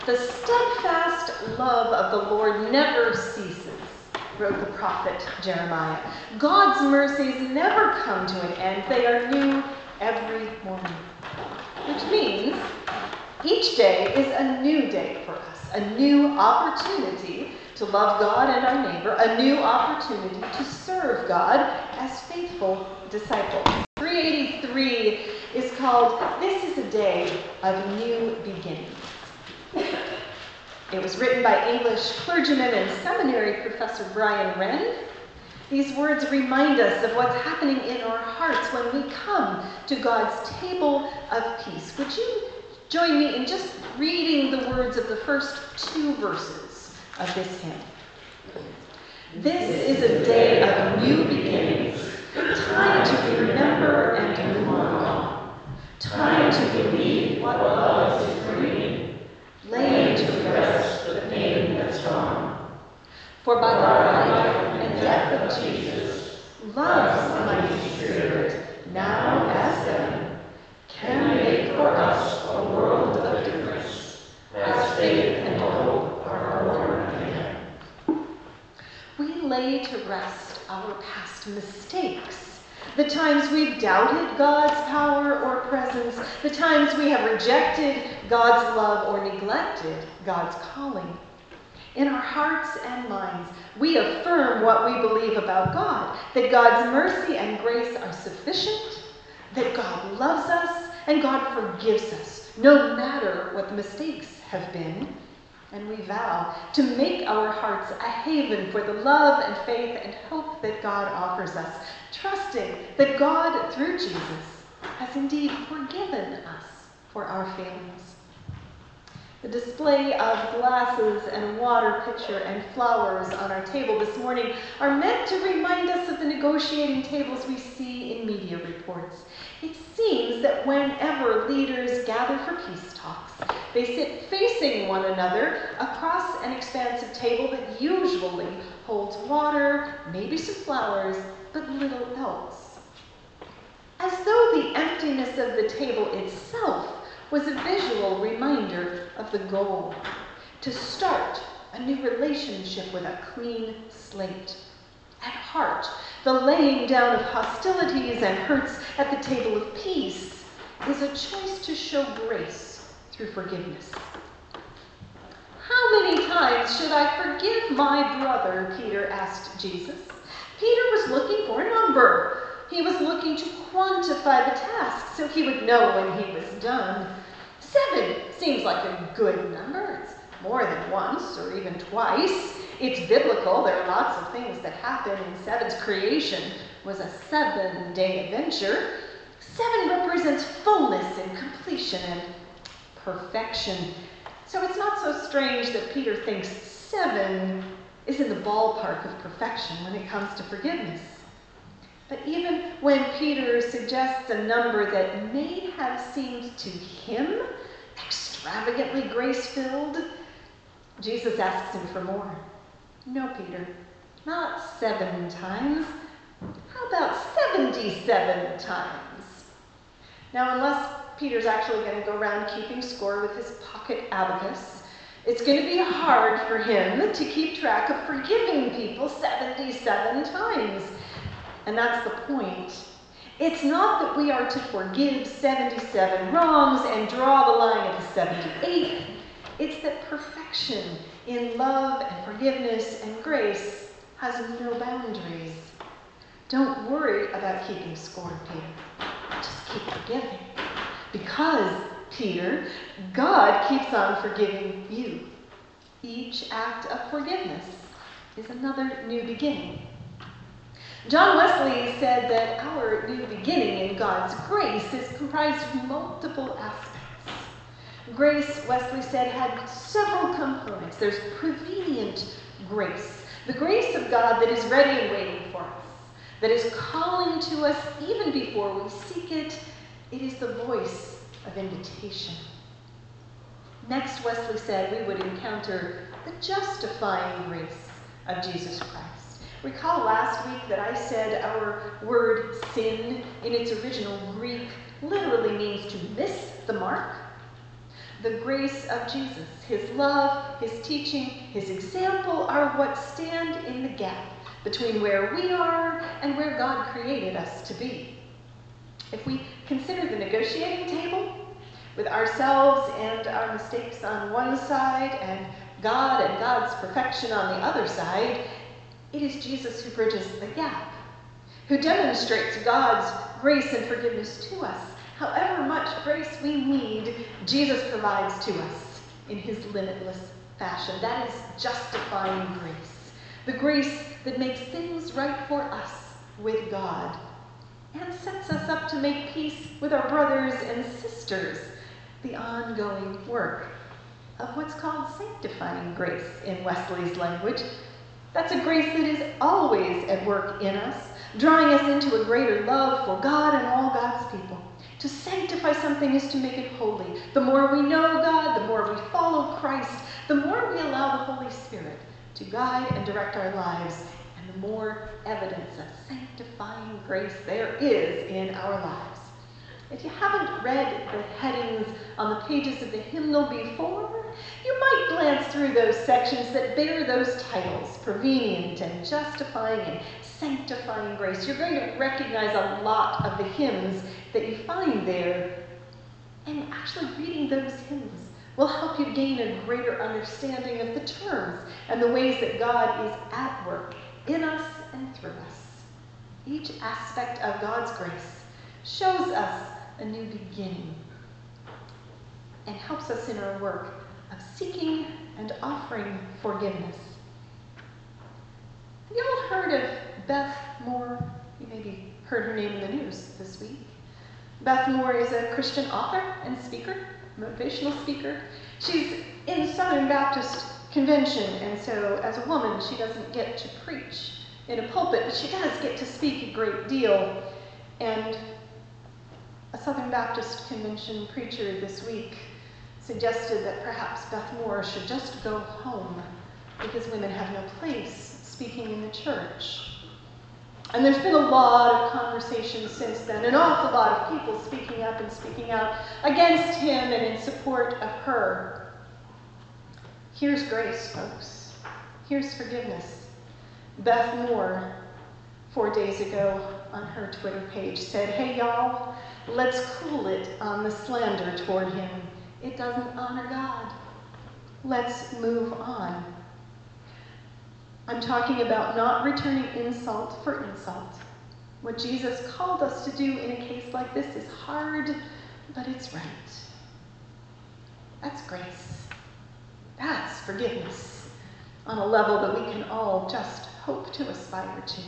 The steadfast love of the Lord never ceases, wrote the prophet Jeremiah. God's mercies never come to an end. They are new every morning. Which means each day is a new day for us, a new opportunity to love God and our neighbor, a new opportunity to serve God as faithful disciples. 383 is called "This is a Day of New Beginnings." It was written by English clergyman and seminary professor Brian Wren. These words remind us of what's happening in our hearts when we come to God's table of peace. Would you join me in just reading the words of the first two verses of this hymn? This is a day of new beginnings, time to remember and to move on, time to believe what love is bringing, laying to rest the pain that's gone. For by the life and death of Jesus, love's mighty Spirit, now as then, can make for us a world of difference, as faith and hope are born again. We lay to rest our past mistakes, the times we've doubted God's power or presence, the times we have rejected God's love or neglected God's calling. In our hearts and minds, we affirm what we believe about God, that God's mercy and grace are sufficient, that God loves us and God forgives us, no matter what the mistakes have been. And we vow to make our hearts a haven for the love and faith and hope that God offers us, trusting that God, through Jesus, has indeed forgiven us for our failings. The display of glasses and water pitcher and flowers on our table this morning are meant to remind us of the negotiating tables we see in media reports. It seems that whenever leaders gather for peace talks, they sit facing one another across an expansive table that usually holds water, maybe some flowers, but little else. As though the emptiness of the table itself was a visual reminder of the goal, to start a new relationship with a clean slate. At heart, the laying down of hostilities and hurts at the table of peace is a choice to show grace through forgiveness. How many times should I forgive my brother? Peter asked Jesus. Peter was looking for a number. He was looking to quantify the task so he would know when he was done. 7 seems like a good number. It's more than once or even twice. It's biblical. There are lots of things that happen in 7's creation was a 7-day adventure. 7 represents fullness and completion and perfection. So it's not so strange that Peter thinks 7 is in the ballpark of perfection when it comes to forgiveness. But even when Peter suggests a number that may have seemed to him extravagantly grace-filled, Jesus asks him for more. No, Peter, not 7 times. How about 77 times? Now, unless Peter's actually going to go around keeping score with his pocket abacus, it's going to be hard for him to keep track of forgiving people 77 times. And that's the point. It's not that we are to forgive 77 wrongs and draw the line at the 78th. It's that perfection in love and forgiveness and grace has no boundaries. Don't worry about keeping score, Peter. Just keep forgiving. Because, Peter, God keeps on forgiving you. Each act of forgiveness is another new beginning. John Wesley said that our new beginning in God's grace is comprised of multiple aspects. Grace, Wesley said, had several components. There's prevenient grace, the grace of God that is ready and waiting for us, that is calling to us even before we seek it. It is the voice of invitation. Next, Wesley said we would encounter the justifying grace of Jesus Christ. Recall last week that I said our word sin in its original Greek literally means to miss the mark. The grace of Jesus, his love, his teaching, his example are what stand in the gap between where we are and where God created us to be. If we consider the negotiating table with ourselves and our mistakes on one side and God and God's perfection on the other side, it is Jesus who bridges the gap, who demonstrates God's grace and forgiveness to us. However much grace we need, Jesus provides to us in his limitless fashion. That is justifying grace, the grace that makes things right for us with God and sets us up to make peace with our brothers and sisters, the ongoing work of what's called sanctifying grace in Wesley's language. That's a grace that is always at work in us, drawing us into a greater love for God and all God's people. To sanctify something is to make it holy. The more we know God, the more we follow Christ, the more we allow the Holy Spirit to guide and direct our lives, and the more evidence of sanctifying grace there is in our lives. If you haven't read the headings on the pages of the hymnal before, you might glance through those sections that bear those titles, Prevenient and Justifying and Sanctifying Grace. You're going to recognize a lot of the hymns that you find there, and actually reading those hymns will help you gain a greater understanding of the terms and the ways that God is at work in us and through us. Each aspect of God's grace shows us a new beginning and helps us in our work of seeking and offering forgiveness. Have you all heard of Beth Moore? You maybe heard her name in the news this week. Beth Moore is a Christian author and speaker, motivational speaker. She's in Southern Baptist Convention, and so as a woman, she doesn't get to preach in a pulpit, but she does get to speak a great deal. And a Southern Baptist Convention preacher this week suggested that perhaps Beth Moore should just go home because women have no place speaking in the church. And there's been a lot of conversation since then, an awful lot of people speaking up and speaking out against him and in support of her. Here's grace, folks. Here's forgiveness. Beth Moore, 4 days ago on her Twitter page, said, "Hey y'all, let's cool it on the slander toward him. It doesn't honor God. Let's move on." I'm talking about not returning insult for insult. What Jesus called us to do in a case like this is hard, but it's right. That's grace. That's forgiveness on a level that we can all just hope to aspire to.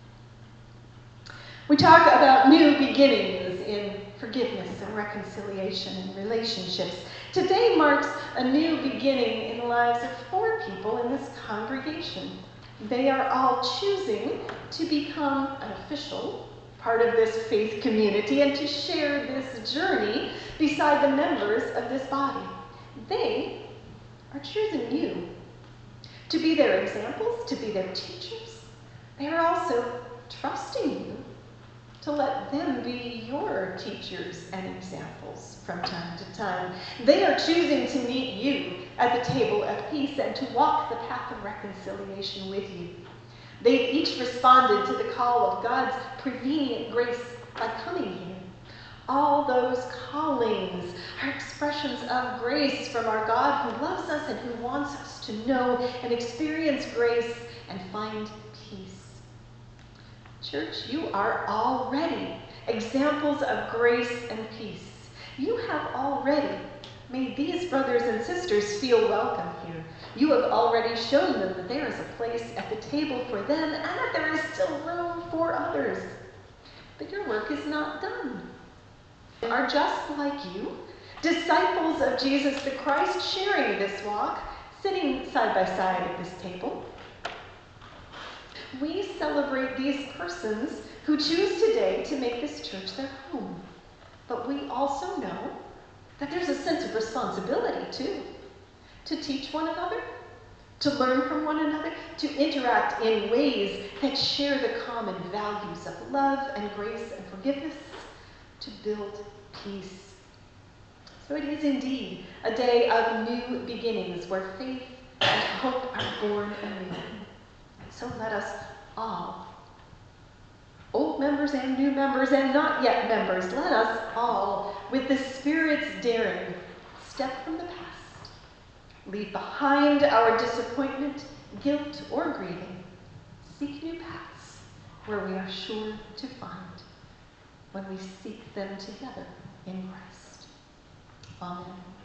We talk about new beginnings in forgiveness and reconciliation and relationships. Today marks a new beginning in the lives of 4 people in this congregation. They are all choosing to become an official part of this faith community and to share this journey beside the members of this body. They are choosing you to be their examples, to be their teachers. They are also trusting you to let them be your teachers and examples from time to time. They are choosing to meet you at the table of peace and to walk the path of reconciliation with you. They've each responded to the call of God's prevenient grace by coming here. All those callings are expressions of grace from our God who loves us and who wants us to know and experience grace and find peace. Church, you are already examples of grace and peace. You have already made these brothers and sisters feel welcome here. You have already shown them that there is a place at the table for them and that there is still room for others. But your work is not done. They are just like you, disciples of Jesus the Christ, sharing this walk, sitting side by side at this table. We celebrate these persons who choose today to make this church their home. But we also know that there's a sense of responsibility, too, to teach one another, to learn from one another, to interact in ways that share the common values of love and grace and forgiveness, to build peace. So it is indeed a day of new beginnings where faith and hope are born anew. And so let us all, old members and new members and not yet members, let us all, with the Spirit's daring, step from the past, leave behind our disappointment, guilt, or grieving, seek new paths where we are sure to find when we seek them together in Christ. Amen.